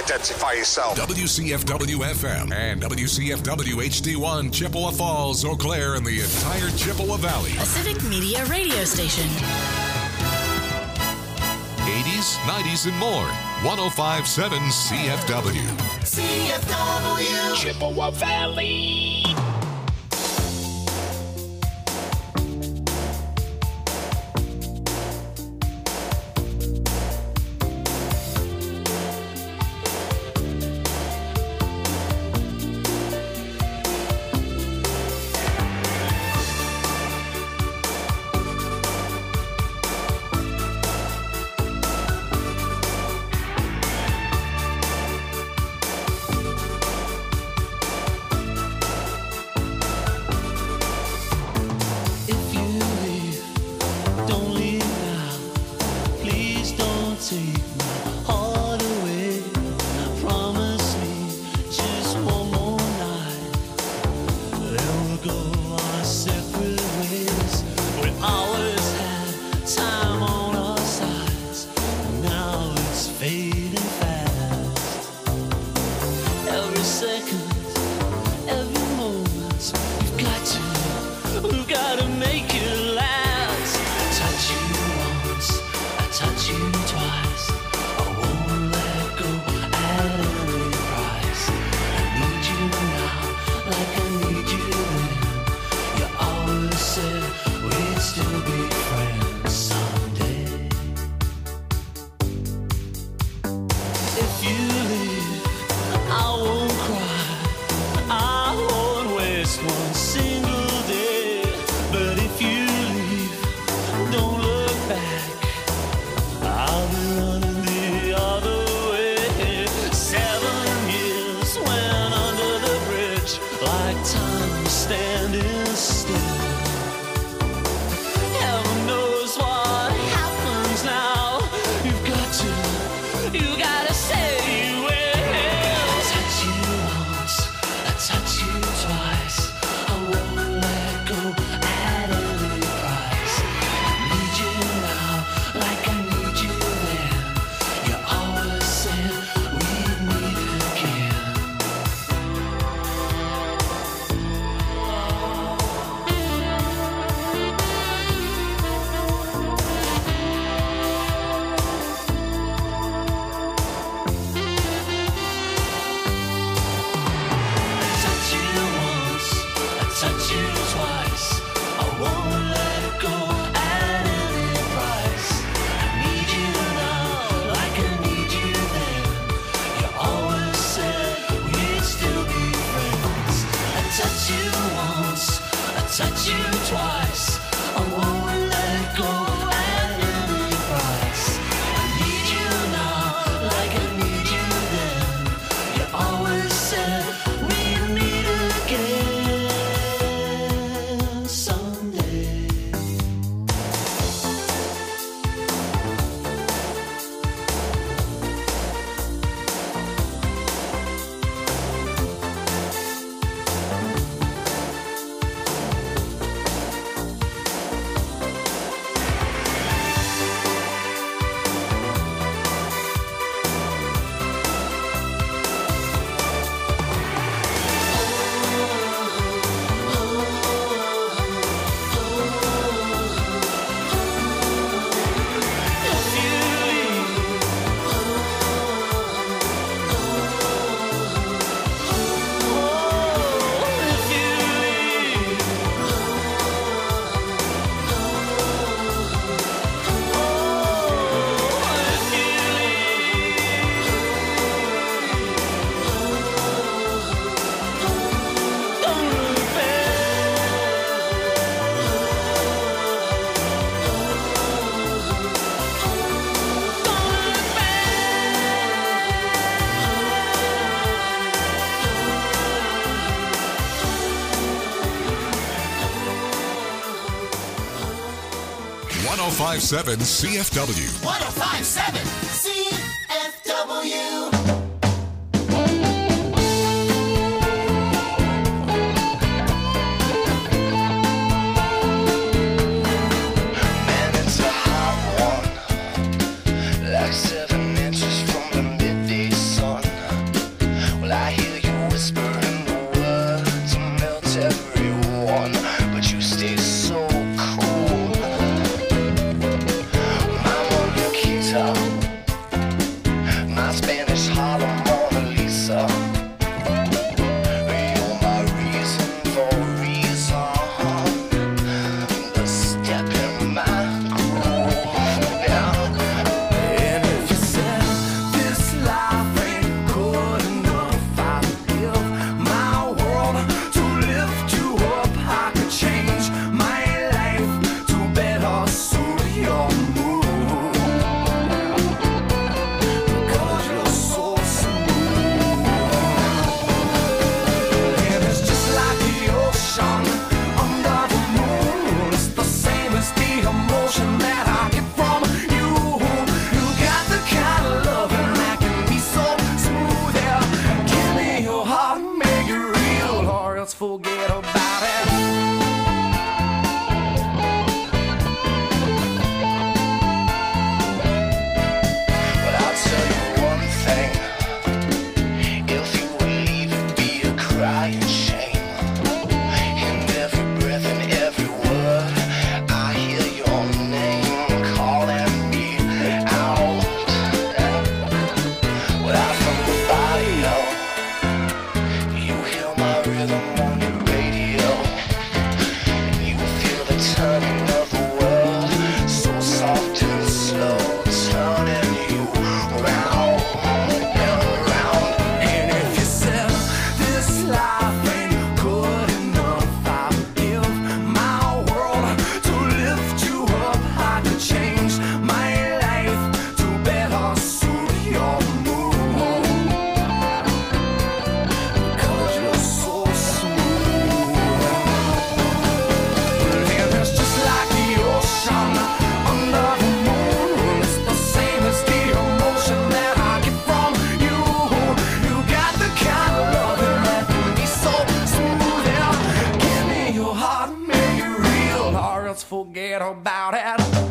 identify yourself. WCFW-FM and WCFW-HD1, Chippewa Falls, Eau Claire, and the entire Chippewa Valley. A Civic Media radio station. 80s, 90s, and more. 105.7 CFW. CFW. Chippewa Valley. .105.7 CFW. 105.7 CFW. Like 7 inches from the midday sun. forget about it.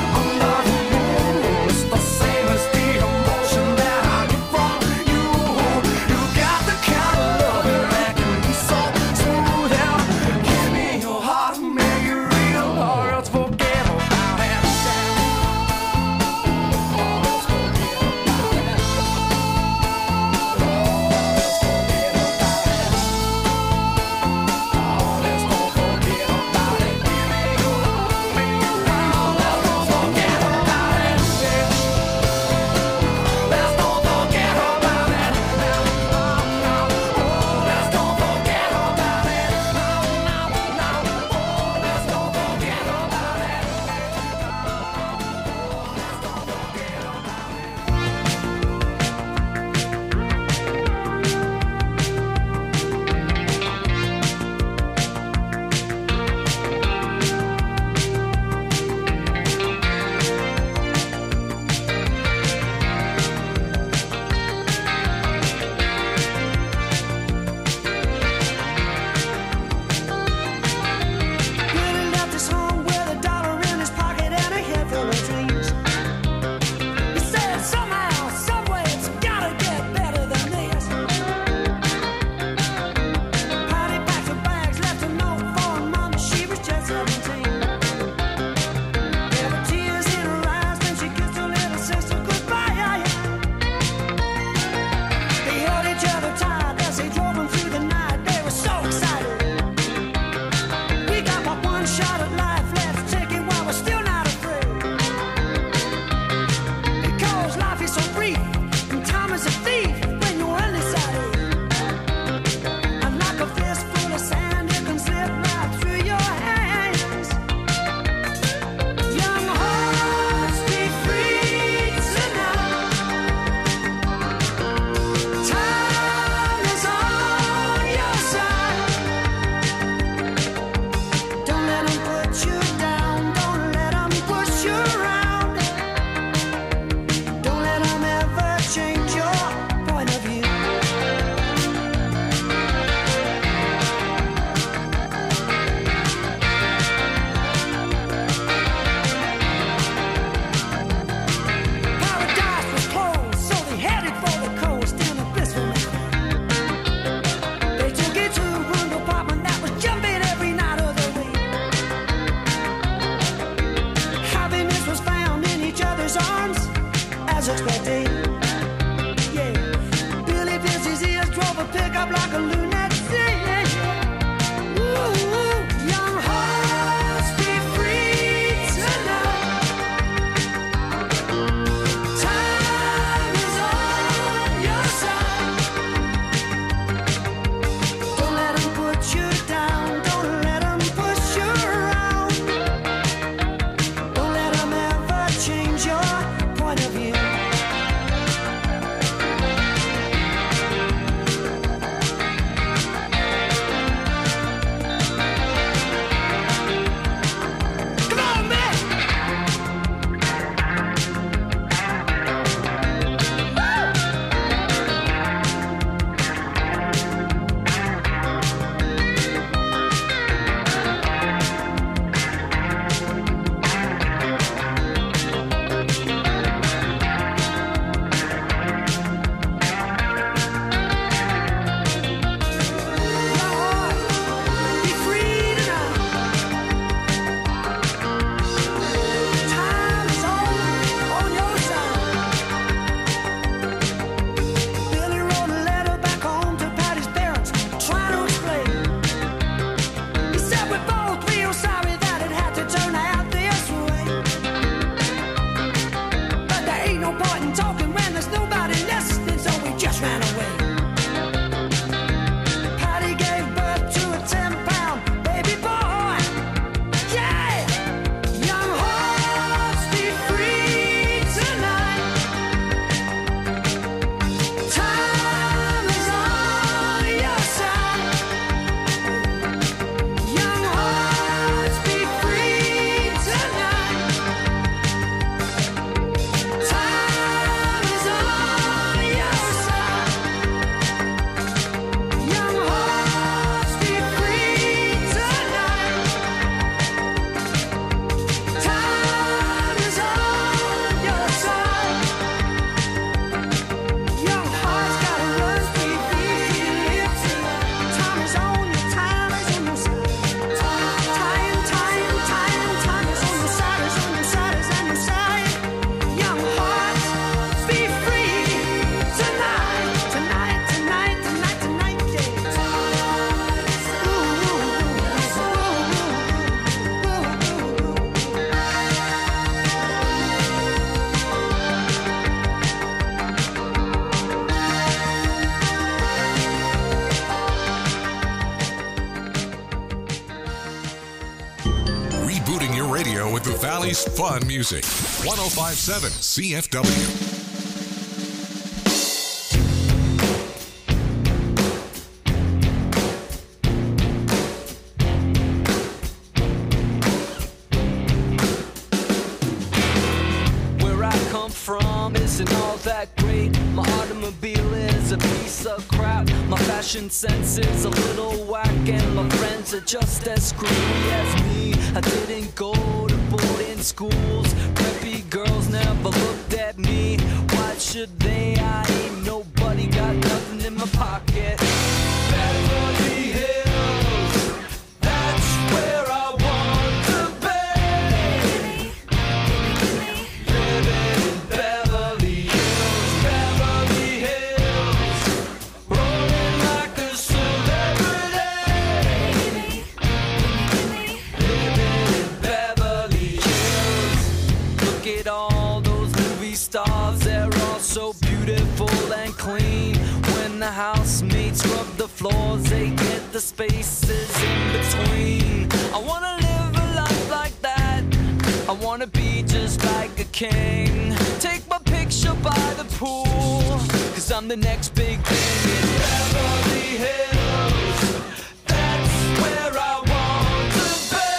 Under the moon, it's the same as the emotion that I get from you. Valley's fun music. 105.7 CFW. Isn't all that great. My automobile is a piece of crap. My fashion sense is a little whack, and my friends are just as screwy as me. I didn't go to boarding schools. Preppy girls never looked at me. Why should they? I ain't nobody, got nothing in my pocket. Beverly Hills, that's where I want to be. Living in Beverly Hills, Beverly Hills, rolling like a celebrity. Living in Beverly Hills. Look at all those movie stars, they're all so beautiful and clean. When the housemates rub the floors, they get the spaces in between. I wanna live a life like that. I wanna be just like a king. Take my picture by the pool, 'cause I'm the next big thing in Beverly Hills. That's where I want to be.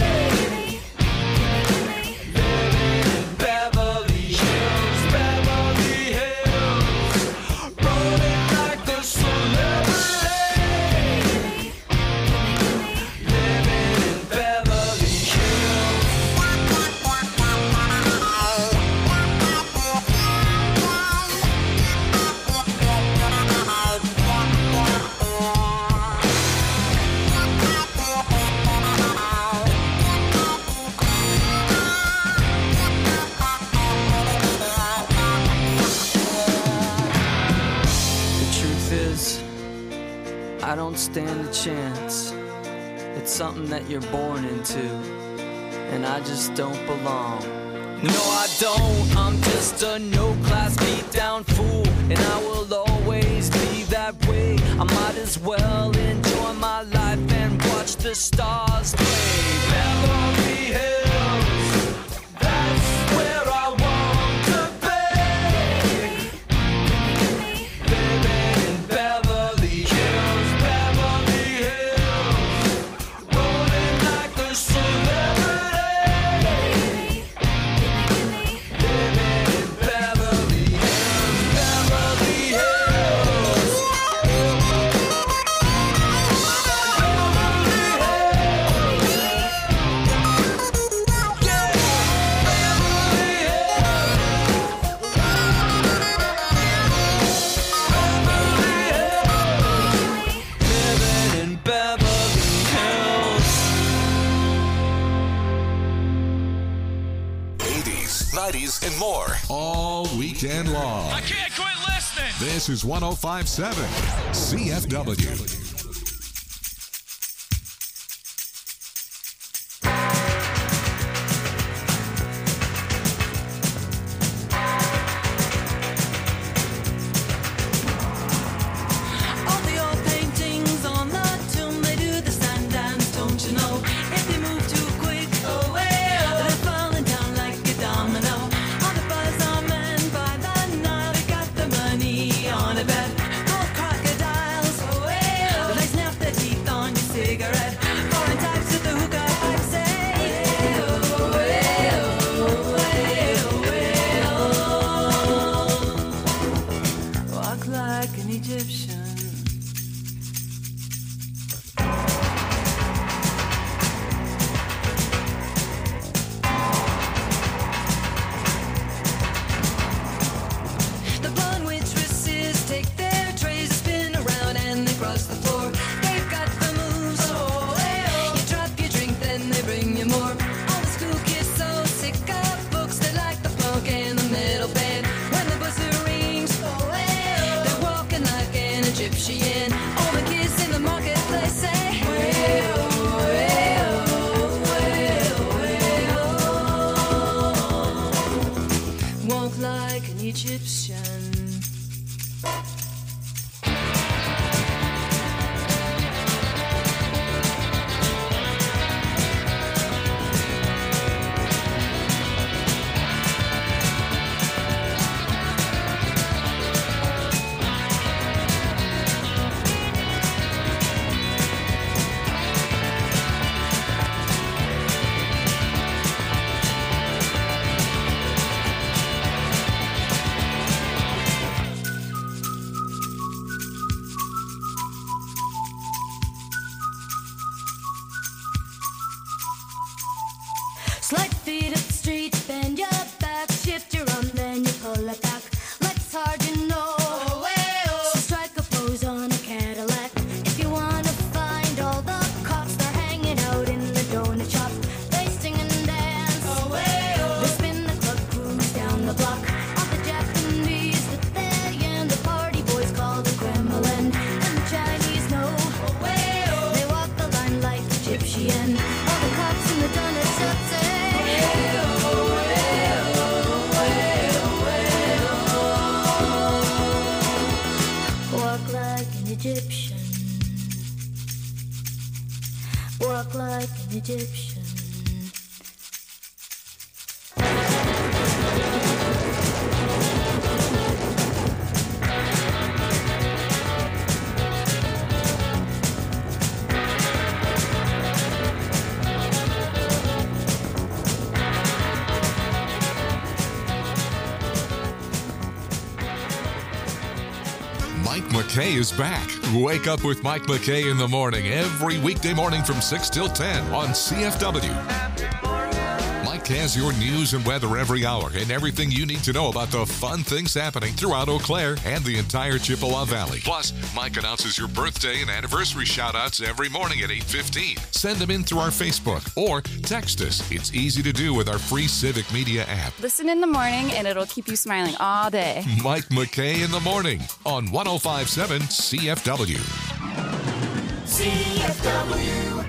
Living in Beverly Hills, Beverly Hills, rolling like a celebrity. Living in Beverly Hills. The truth is, I don't stand a chance. It's something that you're born into, and I just don't belong. No, I don't. I'm just a no-class beat-down fool, and I will always be that way. I might as well enjoy my life and watch the stars play. Beverly Hills, that's where I want to be. Living in Beverly Hills, Beverly Hills, rolling like a celebrity. Living in Beverly Hills, Beverly Hills. Living in Beverly Hills. 80s, 90s, and more. All weekend long. I can't quit listening. This is 105.7 CFW. All the old paintings on the tomb, they do the sand dance, don't you know? If you move too quick, they're falling down like a domino. All the buzz on men by the night, they got the money on a bet. Gold crocodiles, they snap their teeth on your cigarette. Foreign types with the hookah pipe say, walk like an Egyptian. The blonde waitresses take their trays, spin around and they cross the floor. They've got the moves. You drop your drink, then they bring you more. All the school kids so sick of books, they like the punk in the middle bed. When the buzzer rings, they're walking like an Egyptian. All the kids in the marketplace say, walk like an Egyptian. Egyptian. Walk like an Egyptian. Mike McKay is back. Wake up with Mike McKay in the morning every weekday morning from 6 till 10 on CFW. Mike has your news and weather every hour and everything you need to know about the fun things happening throughout Eau Claire and the entire Chippewa Valley. Plus, Mike announces your birthday and anniversary shout-outs every morning at 8:15. Send them in through our Facebook or text us. It's easy to do with our free Civic Media app. Listen in the morning and it'll keep you smiling all day. Mike McKay in the morning on 105.7 CFW. CFW.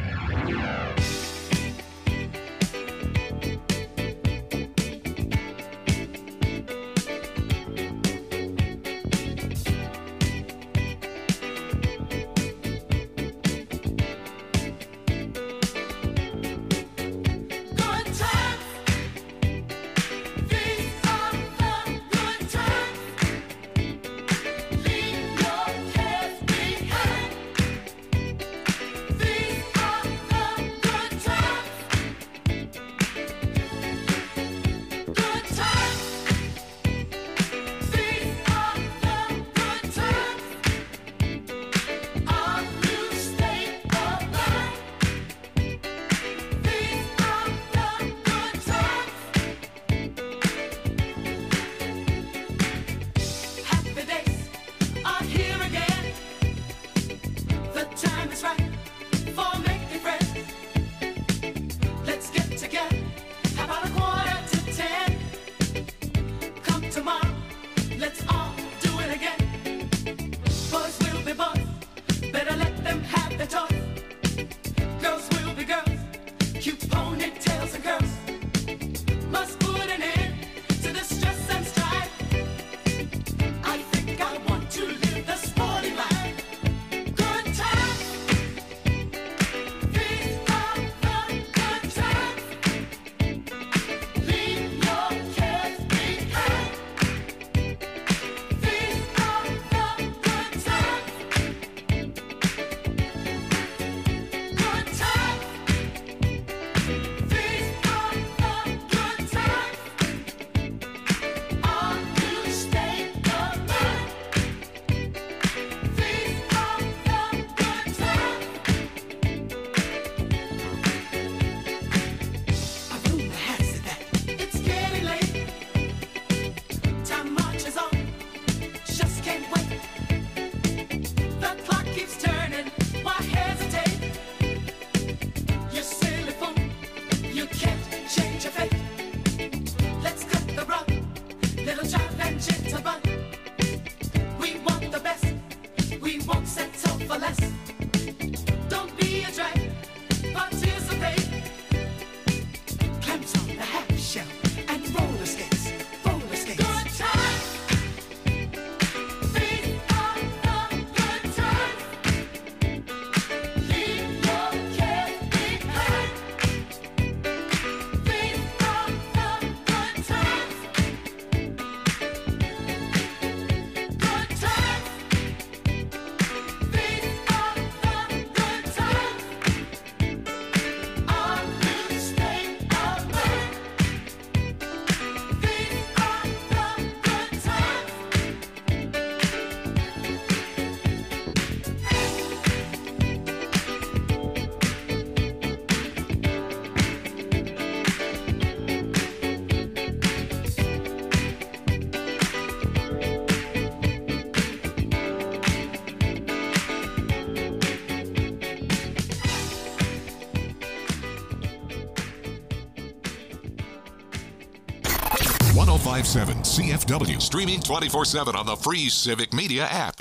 CFW, streaming 24/7 on the free Civic Media app.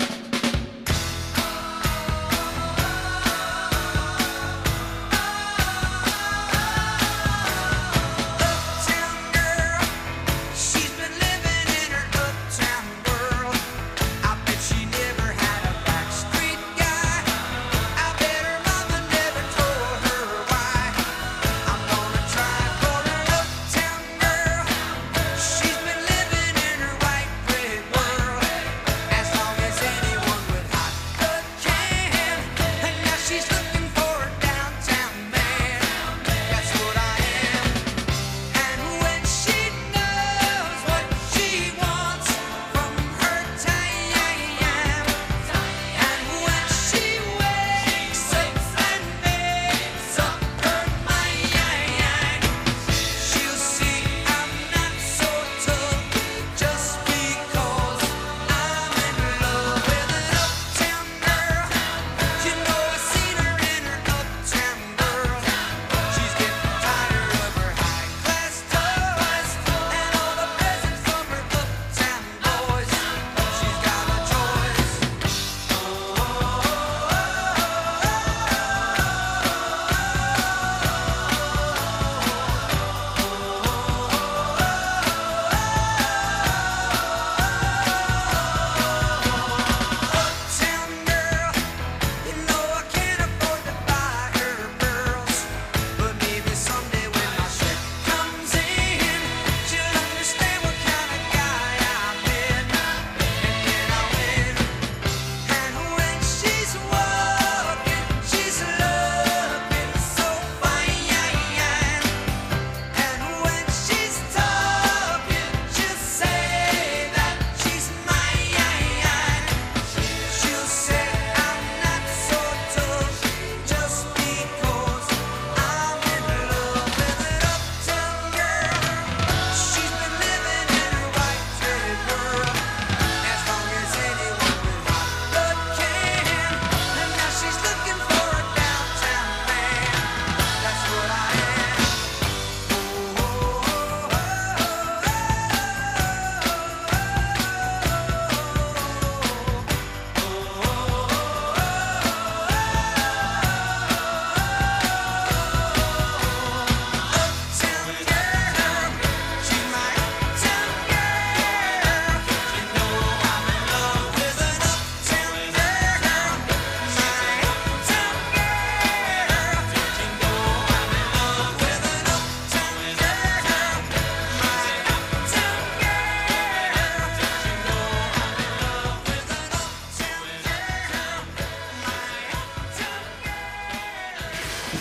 Uptown girl, she's been living in her uptown world. I bet she never had a backstreet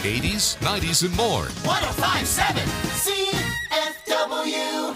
80s, 90s, and more. 1057 CFW.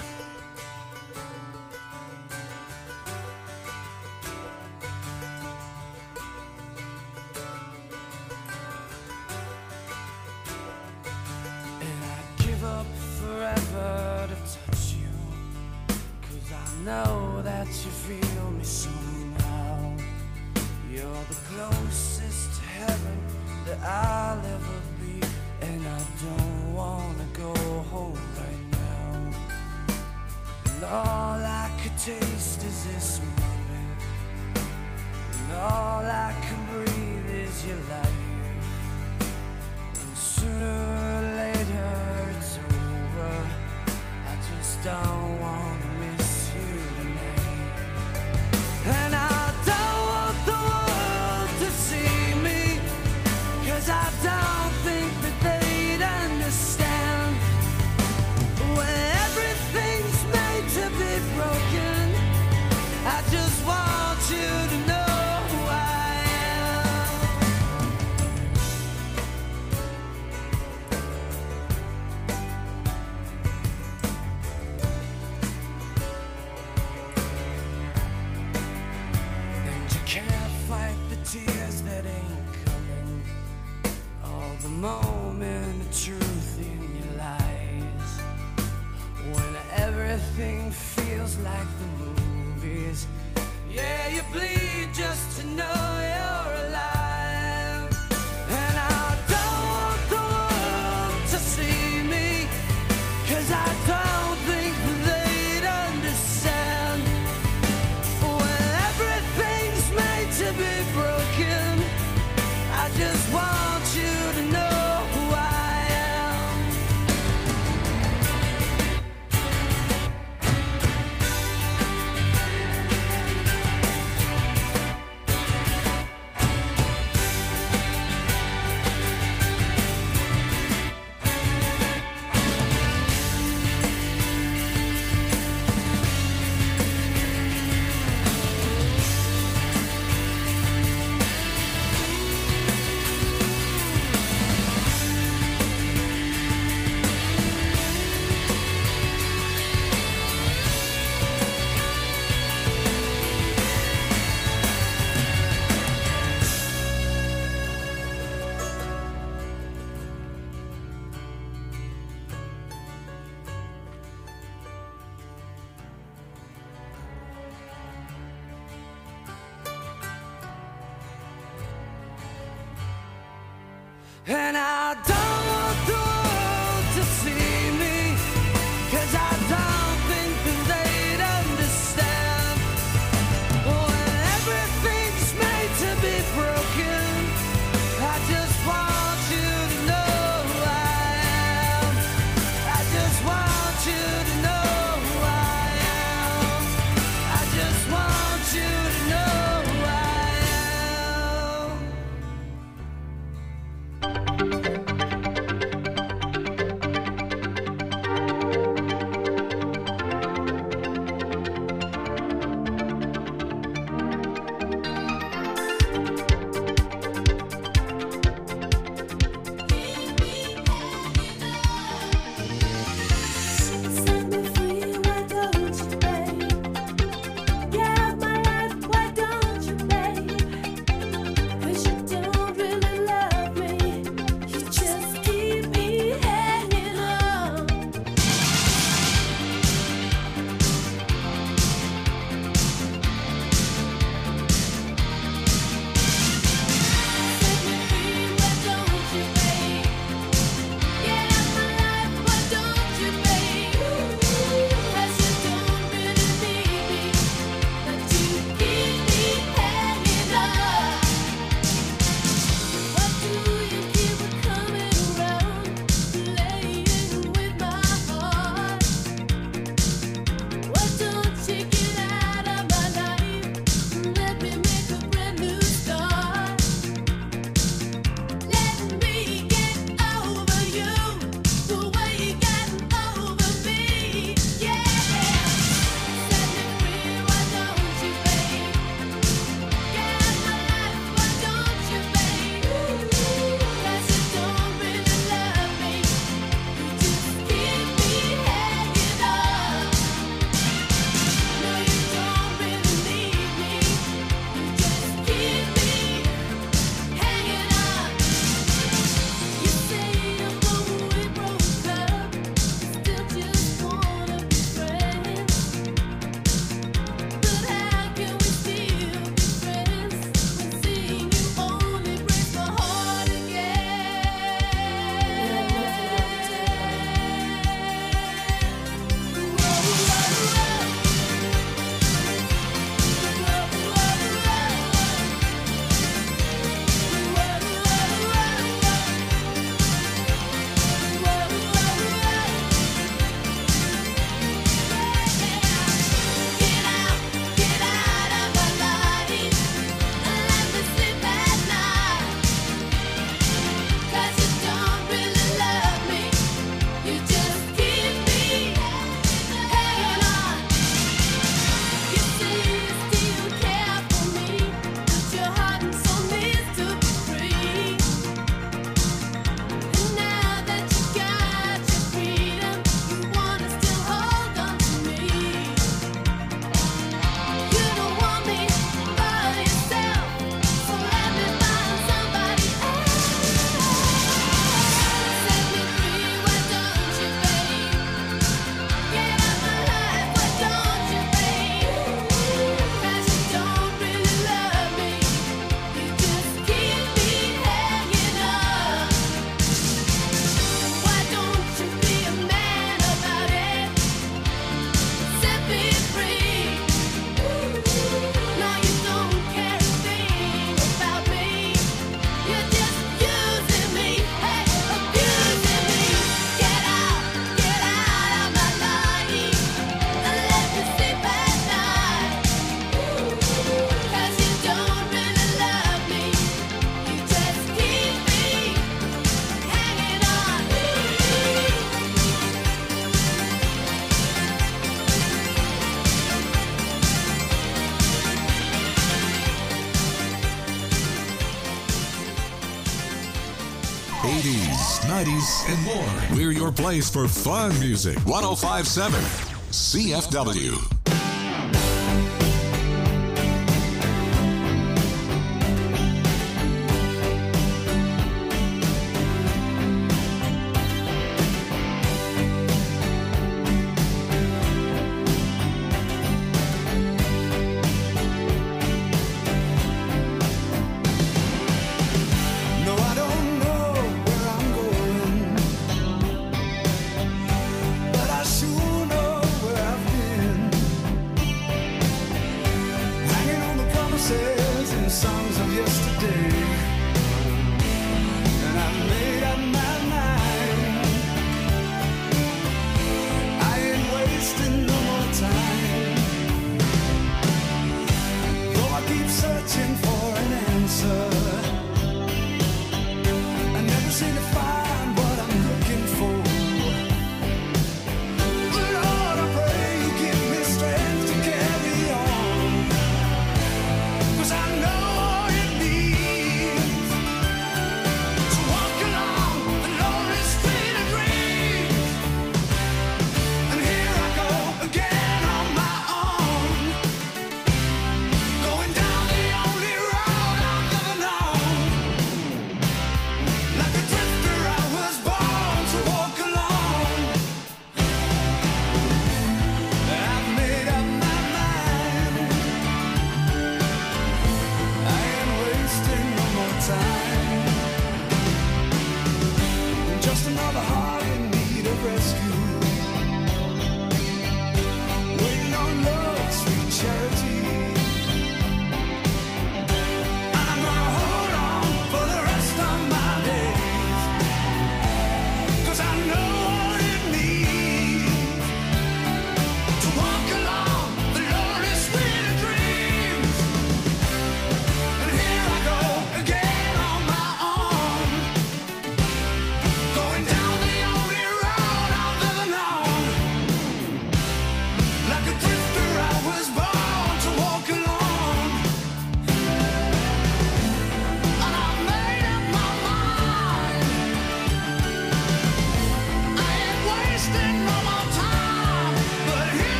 And I'd give up forever to touch you, 'cause I know that you feel me somehow. You're the closest to heaven that I'll ever be, and I don't wanna go home right now. And all I could taste is this moment, and all I can breathe is your life. And sooner or later it's over. I just don't wanna miss you tonight. And I don't want the world to see me, 'cause I don't think that they'd understand. When everything's made to be broken, I just want you to know who I am. And you can't fight the tears that ain't coming, all the moment of truth in your lies. When everything feels like the movies, yeah, you bleed just to know you're alive. And I don't want the world to see me, 'cause I don't think they'd understand. When everything's made to be broken, I just want you to know who I am. And I don't want the world to see me, 'cause I don't think that they'd understand. When everything's made to be broken, I just want you to know who I am. I just want you to know who I am. I just want you to know who I am. 80s, 90s, and more. We're your place for fun music. 105.7 CFW. I know it needs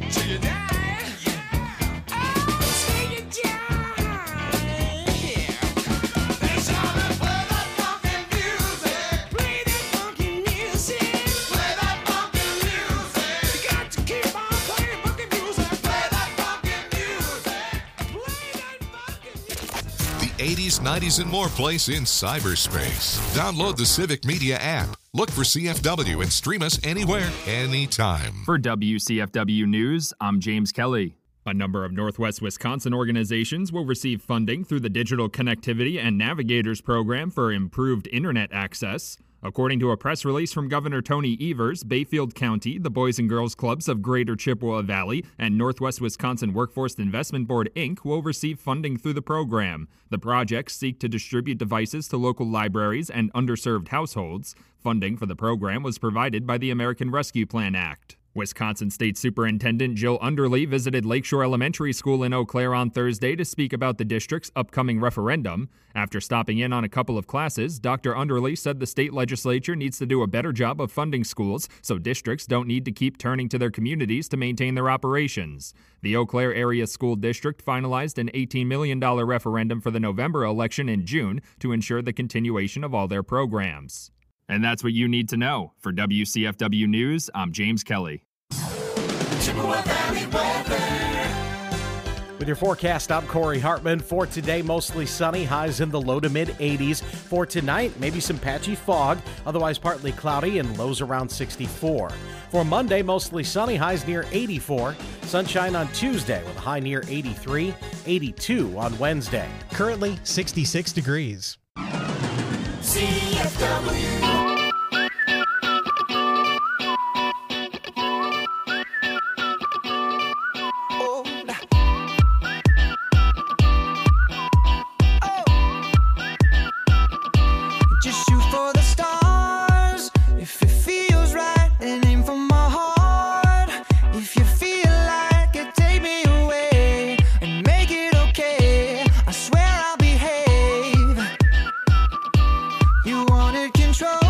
till you die. Oh, till you die. Yeah. That's how they play that funky music. Play that funky music. Play that funky music. You got to keep on playing funky music. Play that funky music. Play that funky music. The 80s, 90s, and more place in cyberspace. Download the Civic Media app. Look for CFW and stream us anywhere, anytime. For WCFW News, I'm James Kelly. A number of Northwest Wisconsin organizations will receive funding through the Digital Connectivity and Navigators Program for improved internet access. According to a press release from Governor Tony Evers, Bayfield County, the Boys and Girls Clubs of Greater Chippewa Valley, and Northwest Wisconsin Workforce Investment Board, Inc. will receive funding through the program. The projects seek to distribute devices to local libraries and underserved households. Funding for the program was provided by the American Rescue Plan Act. Wisconsin State Superintendent Jill Underly visited Lakeshore Elementary School in Eau Claire on Thursday to speak about the district's upcoming referendum. After stopping in on a couple of classes, Dr. Underly said the state legislature needs to do a better job of funding schools so districts don't need to keep turning to their communities to maintain their operations. The Eau Claire Area School District finalized an $18 million referendum for the November election in June to ensure the continuation of all their programs. And that's what you need to know. For WCFW News, I'm James Kelly. Chippewa Valley weather. With your forecast, I'm Corey Hartman. For today, mostly sunny, highs in the low to mid 80s. For tonight, maybe some patchy fog, otherwise partly cloudy and lows around 64. For Monday, mostly sunny, highs near 84. Sunshine on Tuesday with a high near 83, 82 on Wednesday. Currently 66 degrees. CFW. Just shoot for the stars if it feels right, and aim for my heart. If you feel like it, take me away and make it okay. I swear I'll behave. You wanted control.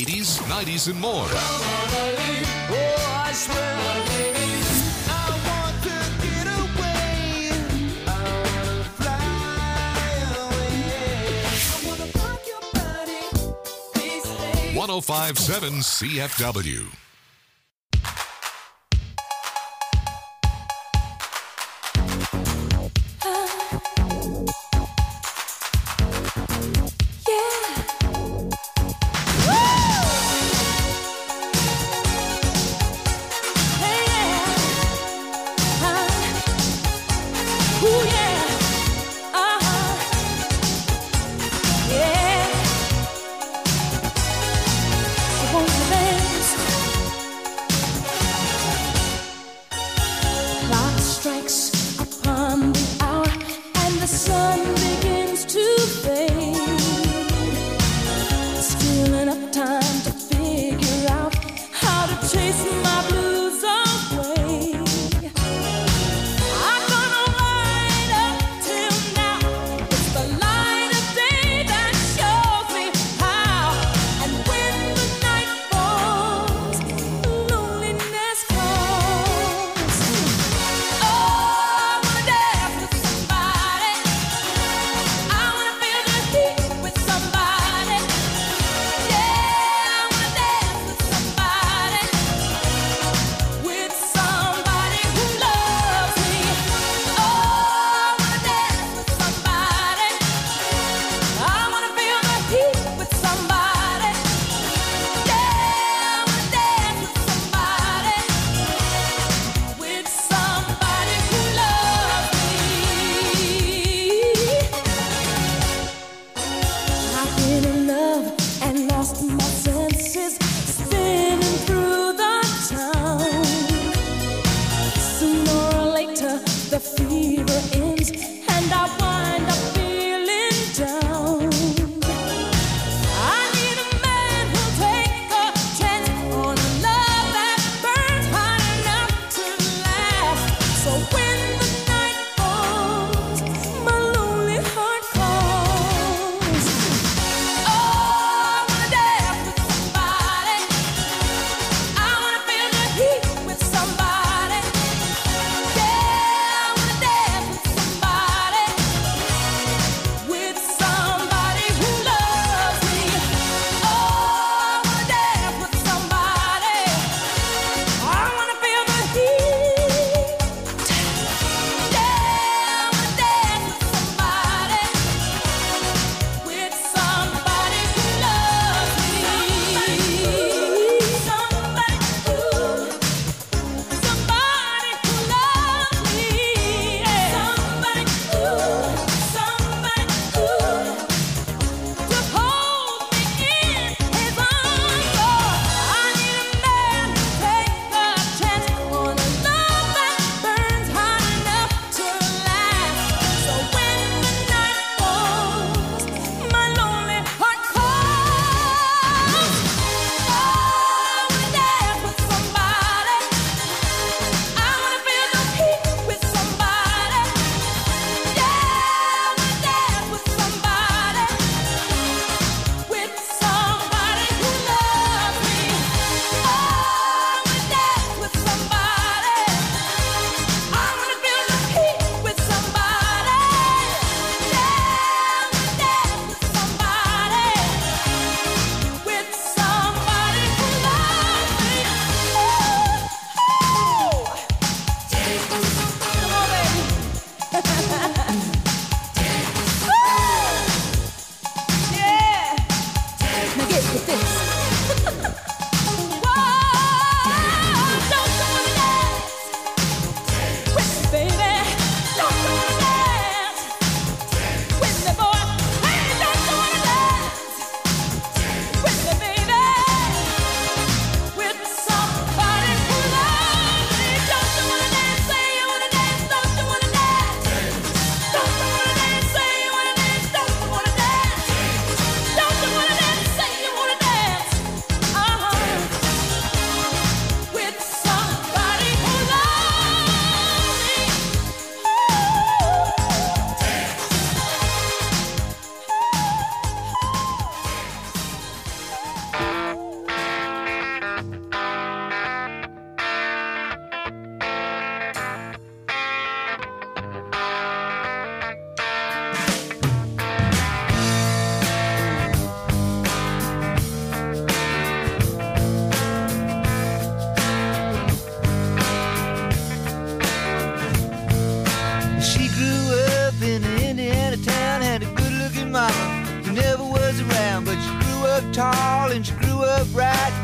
80s, 90s, and more. Oh, I swear. I want to get away. I want to fly away. I want to rock your body. Please stay. 105.7 CFW.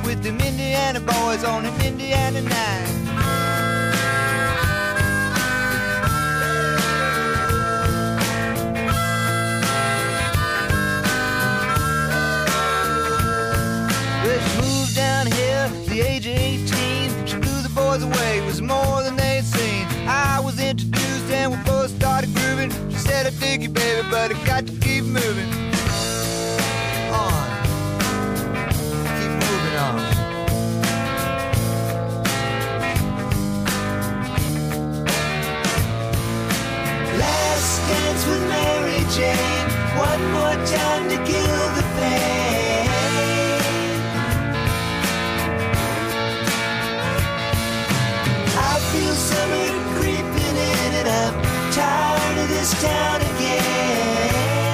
with them Indiana boys on an Indiana night. She moved down here at the age of 18. She blew the boys away, it was more than they'd seen. I was introduced and we both started grooving. She said, I dig you, baby, but I got to keep moving on. Keep moving on. Last dance with Mary Jane. One more time to kill the pain. I feel summer creeping in and I'm tired of this town again.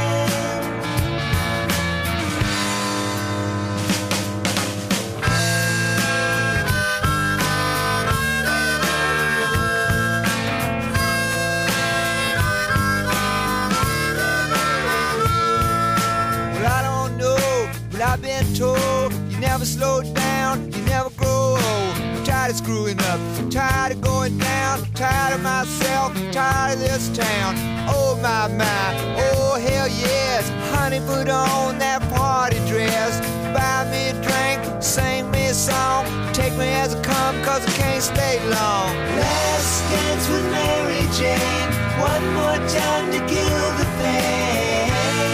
Well, I don't know, but I've been told you never slow down, you never grow old. I'm tired of screwing up, I'm tired of going down, I'm tired of myself, I'm tired of this town. Oh my, oh hell yes. Honey, put on that party dress, buy me a drink, sing me a song, take me as I come, cause I can't stay long. Last dance with Mary Jane, one more time to kill the pain.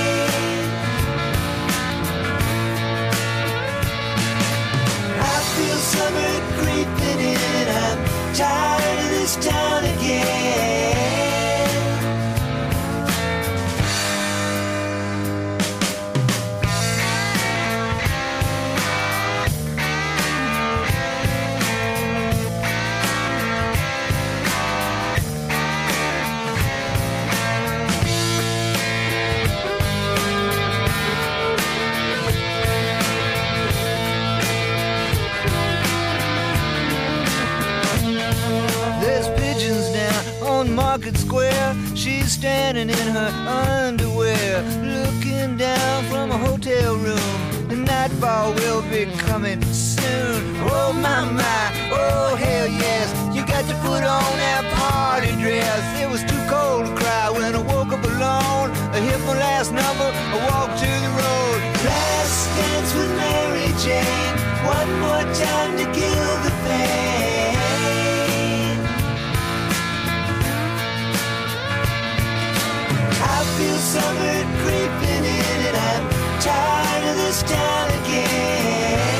I feel summer creeping in, I'm tired of this town again. There's pigeons down on Market Square. She's standing in her underwear, looking down from a hotel room. The nightfall will be coming soon. Oh my, oh hell yes. You got to put on that party dress. It was too cold to cry when I woke up alone. I hit my last number, I walked to the road. Last dance with Mary Jane, one more time to kill the pain. I feel summer creeping in and I'm tired of this town again.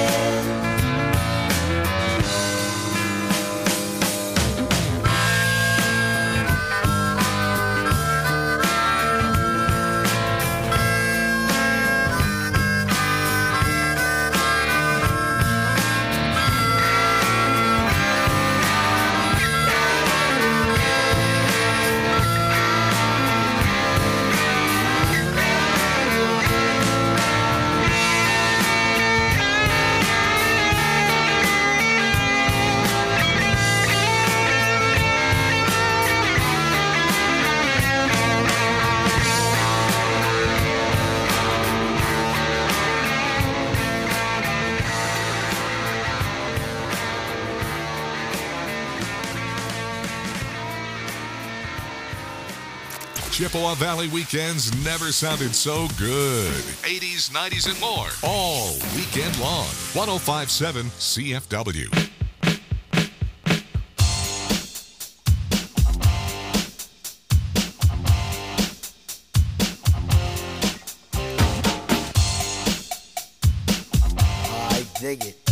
Chippewa Valley weekends never sounded so good. 80s, 90s, and more. All weekend long. 105.7 CFW. I dig it.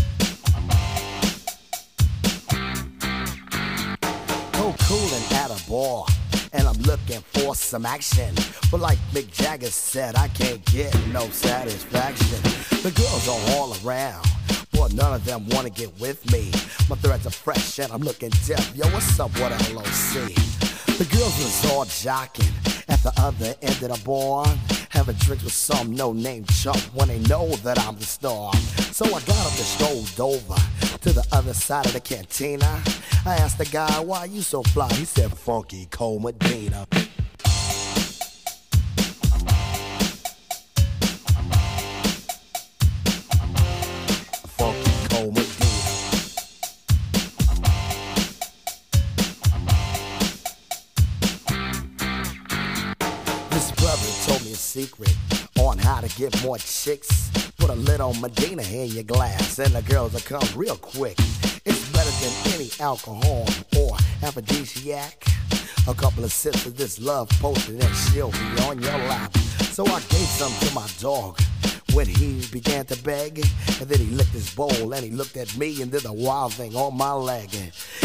So cool and at a bar, and I'm looking for some action. But like Mick Jagger said, I can't get no satisfaction. The girls are all around, but none of them wanna get with me. My threads are fresh and I'm looking deaf. Yo, what's up, what LOC? The girls was all jocking at the other end of the bar, having drinks with some no-name chump when they know that I'm the star. So I got up and strolled over to the other side of the cantina. I asked the guy, why you so fly? He said, Funky Cole Medina. Funky secret on how to get more chicks. Put a little Medina in your glass and the girls will come real quick. It's better than any alcohol or aphrodisiac. A couple of sips of this love potion and she'll be on your lap. So I gave some to my dog when he began to beg. And then he licked his bowl and he looked at me and did a wild thing on my leg. And